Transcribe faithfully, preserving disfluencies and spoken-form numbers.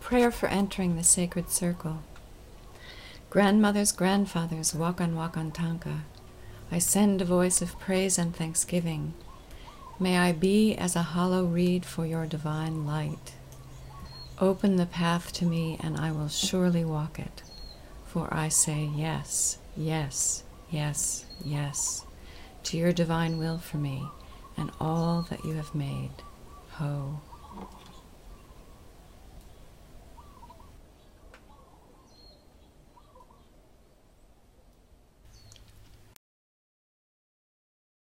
prayer for entering the sacred circle. Grandmothers, grandfathers, wakan wakan tanka, I send a voice of praise and thanksgiving. May I be as a hollow reed for your divine light. Open the path to me, and I will surely walk it, for I say yes, yes, yes, yes, to your divine will for me and all that you have made. Ho.